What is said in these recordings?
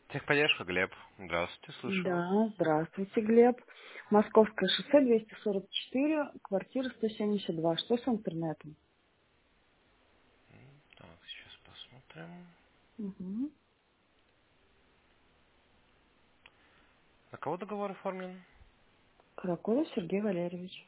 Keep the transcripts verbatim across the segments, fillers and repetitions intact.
Техподдержка, Глеб. Здравствуйте, слышу вас. Да, здравствуйте, Глеб. Московское шоссе двести сорок четыре, квартира сто семьдесят два. Что с интернетом? Так, сейчас посмотрим. Угу. На кого договор оформлен? Каракулов Сергей Валерьевич.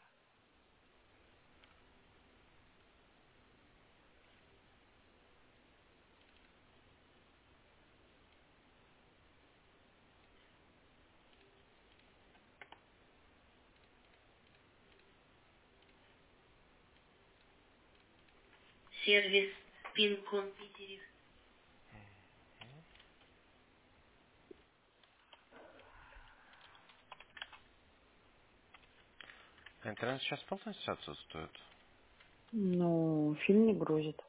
Сервис Пинком Питере. Интернет сейчас полностью отсутствует. Ну, фильм не грузит.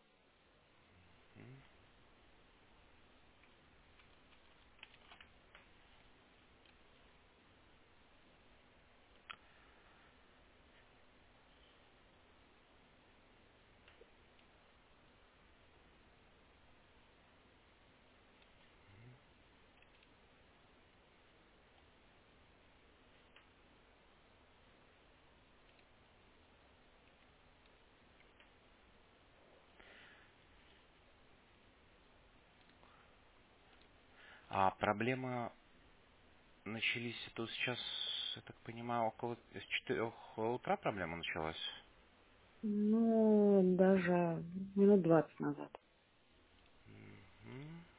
А проблемы начались, это сейчас, я так понимаю, около с четырех утра проблема началась? Ну, даже минут двадцать назад. Мгм.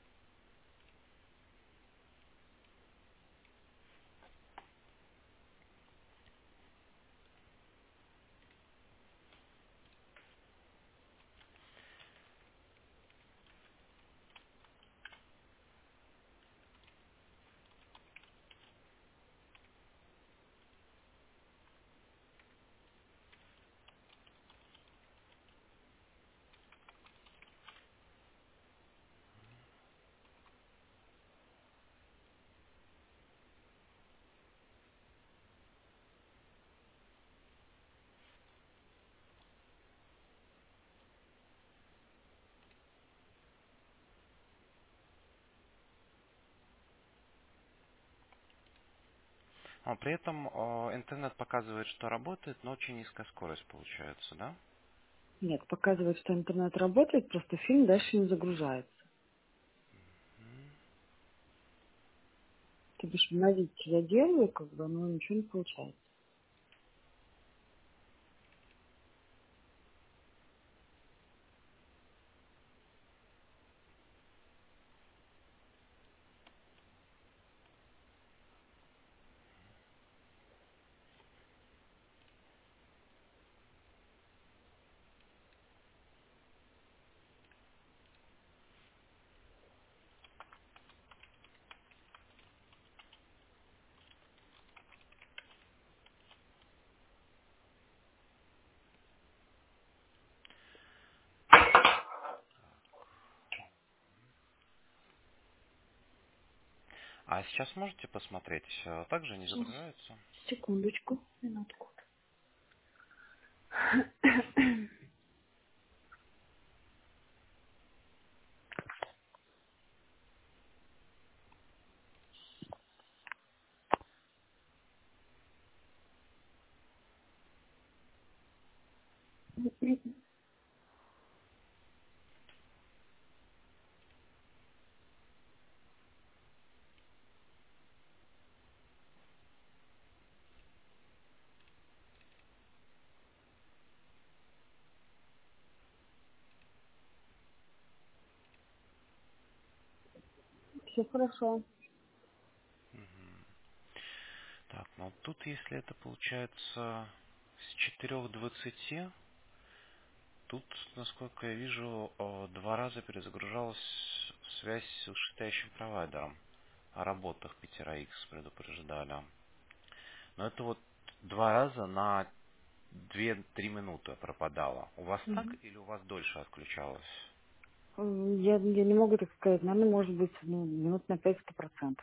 А при этом э, интернет показывает, что работает, но очень низкая скорость получается, да? Нет, показывает, что интернет работает, просто фильм дальше не загружается. То бишь, обновить я делаю, как бы, но ничего не получается. А сейчас можете посмотреть? э, Также не Сейчас, загружается? секундочку, минутку. Все хорошо. Так, ну тут, если это получается с четырех двадцати, тут, насколько я вижу, э, два раза перезагружалась связь с вышестоящим провайдером. О работах Питера Икс предупреждали. Но это вот два раза на две-три минуты пропадало. У вас так Мгм. или у вас дольше отключалось? М, Я, я не могу так сказать, наверное, может быть, ну, минут на пять сто процентов.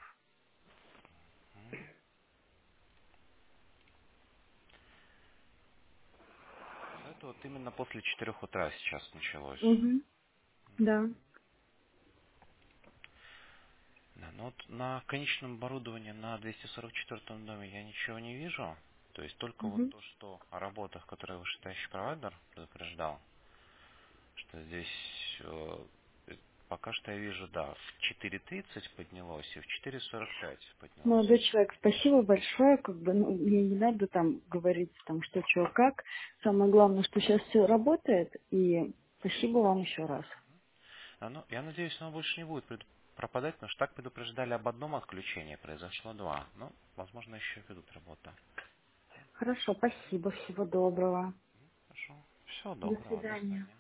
Ну, это вот именно после четырех утра сейчас началось. Угу. Да. Да, ну вот на конечном оборудовании на двести сорок четвёртом доме я ничего не вижу. То есть только вот Мгм. то, что о работах, которые вышестоящий провайдер предупреждал, что здесь э, э, пока что я вижу, да, в четыре тридцать поднялось и в четыре сорок пять Молодой поднялось. человек, спасибо большое. Как бы, ну, мне не надо там говорить, там, что, чего, как. Самое главное, что сейчас все работает. И спасибо вам еще раз. А, ну, я надеюсь, оно больше не будет пред- пропадать, потому что так предупреждали об одном отключении, произошло два. Ну, возможно, еще ведут работу. Хорошо, спасибо. Всего доброго. Хорошо. Всего До доброго, до свидания. свидания.